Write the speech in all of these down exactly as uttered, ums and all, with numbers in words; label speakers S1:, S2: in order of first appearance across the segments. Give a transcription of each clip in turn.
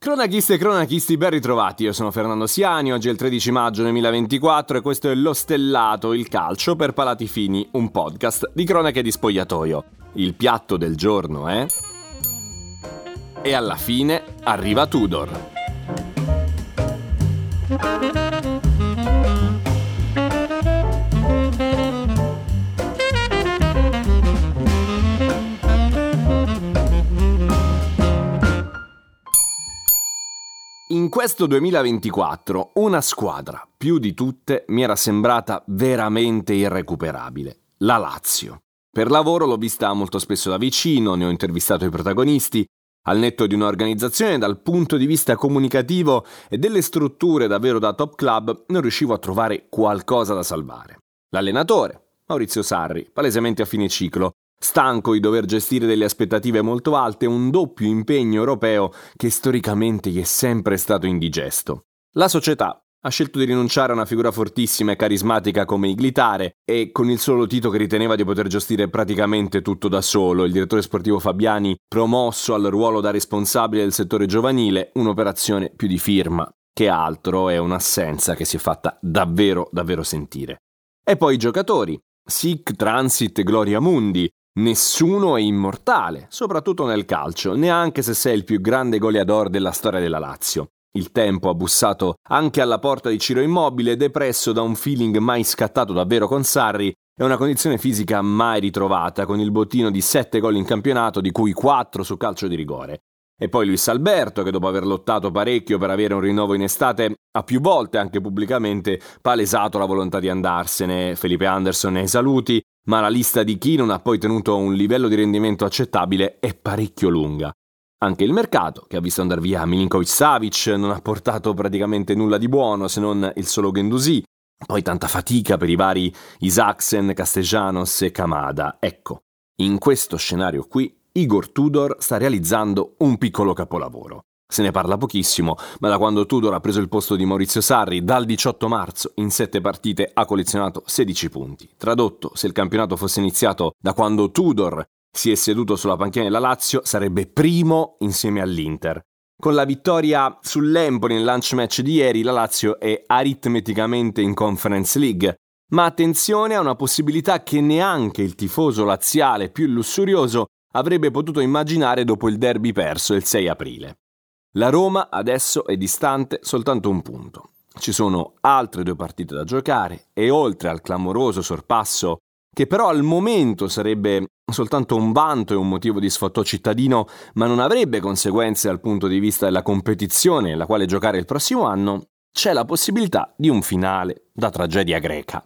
S1: Cronachiste e cronachisti, ben ritrovati, io sono Fernando Siani, oggi è il tredici maggio duemilaventiquattro e questo è Lo Stellato, il calcio per palati fini, un podcast di cronache di spogliatoio. Il piatto del giorno è... E alla fine arriva Tudor. In questo duemilaventiquattro una squadra, più di tutte, mi era sembrata veramente irrecuperabile, la Lazio. Per lavoro l'ho vista molto spesso da vicino, ne ho intervistato i protagonisti, al netto di un'organizzazione dal punto di vista comunicativo e delle strutture davvero da top club, non riuscivo a trovare qualcosa da salvare. L'allenatore, Maurizio Sarri, palesemente a fine ciclo, stanco di dover gestire delle aspettative molto alte e un doppio impegno europeo che storicamente gli è sempre stato indigesto. La società ha scelto di rinunciare a una figura fortissima e carismatica come Iglitare e con il solo Tito che riteneva di poter gestire praticamente tutto da solo, il direttore sportivo Fabiani promosso al ruolo da responsabile del settore giovanile, un'operazione più di firma che altro, è un'assenza che si è fatta davvero davvero sentire. E poi i giocatori, sic transit gloria mundi. Nessuno è immortale, soprattutto nel calcio, neanche se sei il più grande goleador della storia della Lazio. Il tempo ha bussato anche alla porta di Ciro Immobile, depresso da un feeling mai scattato davvero con Sarri e una condizione fisica mai ritrovata, con il bottino di sette gol in campionato, di cui quattro su calcio di rigore. E poi Luis Alberto, che dopo aver lottato parecchio per avere un rinnovo in estate, ha più volte, anche pubblicamente, palesato la volontà di andarsene. Felipe Anderson nei saluti, ma la lista di chi non ha poi tenuto un livello di rendimento accettabile è parecchio lunga. Anche il mercato, che ha visto andare via Milinkovic-Savic, non ha portato praticamente nulla di buono se non il solo Guendouzi, poi tanta fatica per i vari Isaksen, Castellanos e Kamada. Ecco, in questo scenario qui Igor Tudor sta realizzando un piccolo capolavoro. Se ne parla pochissimo, ma da quando Tudor ha preso il posto di Maurizio Sarri, dal diciotto marzo, in sette partite ha collezionato sedici punti. Tradotto, se il campionato fosse iniziato da quando Tudor si è seduto sulla panchina della Lazio, sarebbe primo insieme all'Inter. Con la vittoria sull'Empoli nel lunch match di ieri, la Lazio è aritmeticamente in Conference League. Ma attenzione a una possibilità che neanche il tifoso laziale più lussurioso avrebbe potuto immaginare dopo il derby perso il sei aprile. La Roma adesso è distante soltanto un punto. Ci sono altre due partite da giocare e oltre al clamoroso sorpasso, che però al momento sarebbe soltanto un vanto e un motivo di sfottò cittadino, ma non avrebbe conseguenze dal punto di vista della competizione la quale giocare il prossimo anno, c'è la possibilità di un finale da tragedia greca.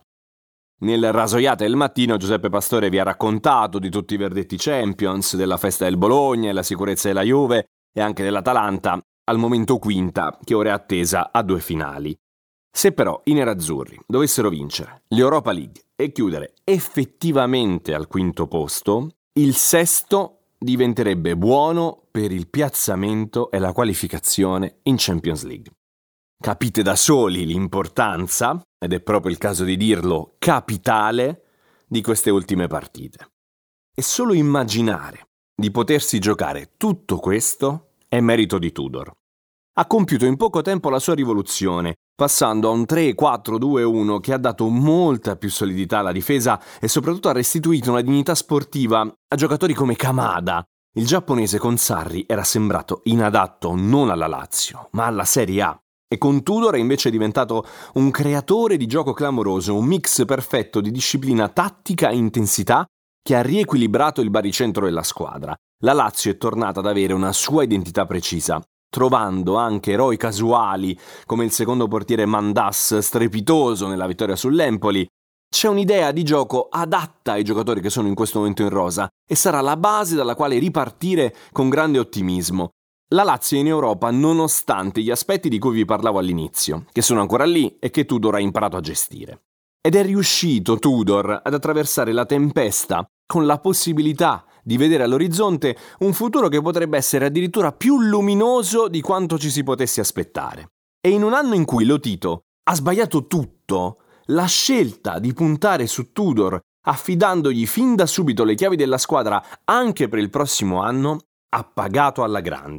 S1: Nel Rasoiate del mattino Giuseppe Pastore vi ha raccontato di tutti i verdetti Champions, della festa del Bologna e la sicurezza della Juve e anche dell'Atalanta, al momento quinta, che ora è attesa a due finali. Se però i nerazzurri dovessero vincere l'Europa League e chiudere effettivamente al quinto posto, il sesto diventerebbe buono per il piazzamento e la qualificazione in Champions League. Capite da soli l'importanza, ed è proprio il caso di dirlo, capitale, di queste ultime partite. E solo immaginare di potersi giocare tutto questo è merito di Tudor. Ha compiuto in poco tempo la sua rivoluzione, passando a un tre quattro due uno che ha dato molta più solidità alla difesa e soprattutto ha restituito una dignità sportiva a giocatori come Kamada. Il giapponese con Sarri era sembrato inadatto non alla Lazio, ma alla Serie A. E con Tudor è invece diventato un creatore di gioco clamoroso, un mix perfetto di disciplina tattica e intensità che ha riequilibrato il baricentro della squadra. La Lazio è tornata ad avere una sua identità precisa, trovando anche eroi casuali come il secondo portiere Mandas, strepitoso nella vittoria sull'Empoli. C'è un'idea di gioco adatta ai giocatori che sono in questo momento in rosa e sarà la base dalla quale ripartire con grande ottimismo. La Lazio è in Europa nonostante gli aspetti di cui vi parlavo all'inizio, che sono ancora lì e che Tudor ha imparato a gestire. Ed è riuscito Tudor ad attraversare la tempesta con la possibilità di vedere all'orizzonte un futuro che potrebbe essere addirittura più luminoso di quanto ci si potesse aspettare. E in un anno in cui lo Tito ha sbagliato tutto, la scelta di puntare su Tudor, affidandogli fin da subito le chiavi della squadra anche per il prossimo anno, ha pagato alla grande.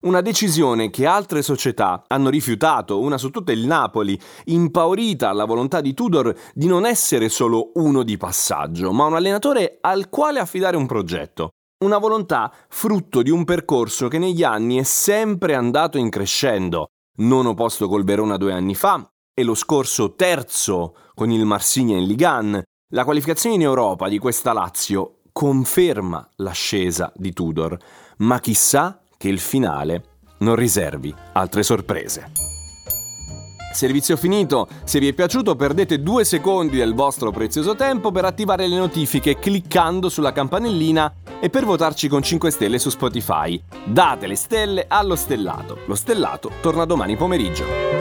S1: Una decisione che altre società hanno rifiutato, una su tutte il Napoli, impaurita alla volontà di Tudor di non essere solo uno di passaggio, ma un allenatore al quale affidare un progetto. Una volontà frutto di un percorso che negli anni è sempre andato in crescendo. Nono posto col Verona due anni fa e lo scorso terzo con il Marsiglia in Ligue uno. La qualificazione in Europa di questa Lazio conferma l'ascesa di Tudor, ma chissà che il finale non riservi altre sorprese. Servizio finito, se vi è piaciuto perdete due secondi del vostro prezioso tempo per attivare le notifiche cliccando sulla campanellina e per votarci con cinque stelle su Spotify. Date le stelle allo stellato, lo stellato torna domani pomeriggio.